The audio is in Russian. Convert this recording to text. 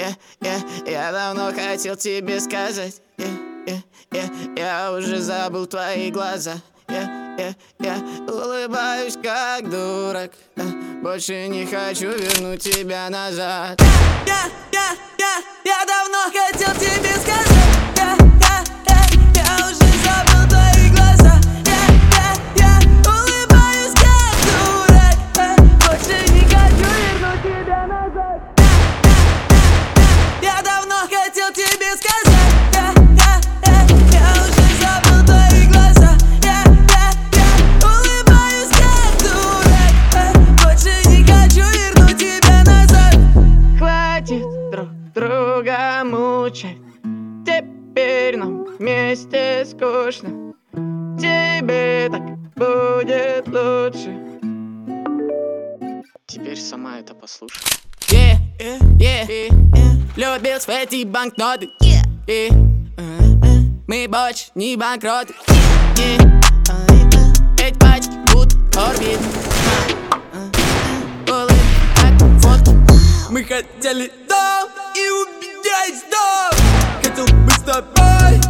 Я давно хотел тебе сказать, я уже забыл твои глаза. Я улыбаюсь как дурак, больше не хочу вернуть тебя назад. Я давно хотел тебе сказать, я уже забыл твои глаза. Я улыбаюсь как дурак, больше не хочу вернуть тебя назад. Я давно хотел тебе сказать, я уже забыл твои глаза. Я улыбаюсь как дурак, больше не хочу вернуть тебя назад. Хватит друг друга мучать, теперь нам вместе скучно. Тебе так будет лучше. Теперь сама это послушай. Любил эти банкноты, мы больше не банкроты. Эти пачки будут орбит. Мы хотели дом и убедить дом. Хотел быть с тобой,